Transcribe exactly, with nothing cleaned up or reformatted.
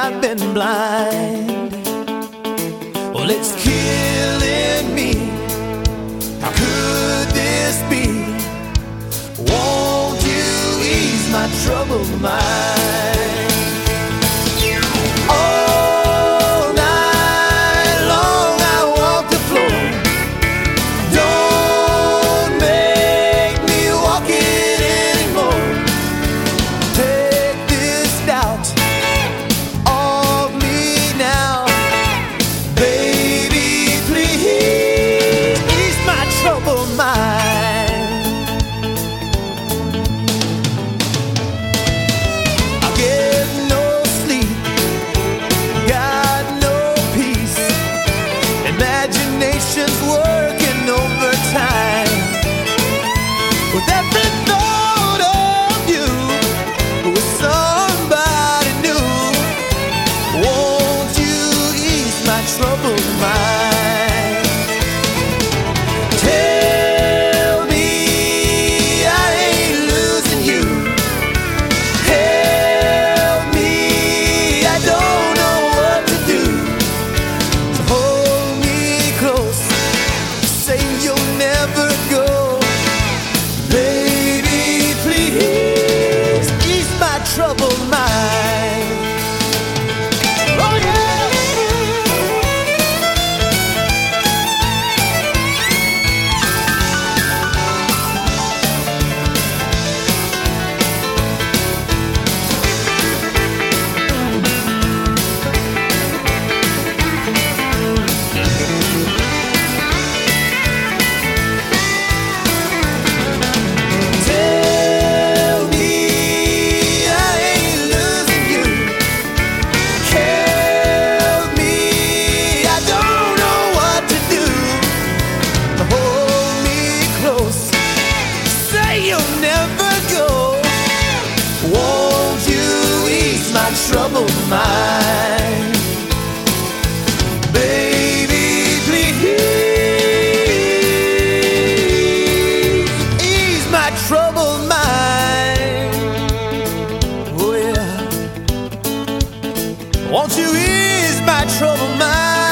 I've been blind. Well, it's killing me. How could this be? Won't you ease my troubled mind? All night long I walk the floor. Don't make me walk it anymore. Take this doubt off me now. Baby, please ease my troubled mind. I get no sleep, got no peace. Imagination's working overtime. With every thought of you, with somebody new. Won't you ease my troubled mind? Tell me I ain't losing you. Help me, I don't know what to do. So hold me close, say you'll never go. Baby, please ease my troubled mind. Oh yeah. Tell me I ain't losing you. Help me, I don't know what to do. Hold me close, say you'll never go. Won't you ease my troubled mind? Baby, please ease my troubled mind. Oh yeah. Won't you ease my troubled mind?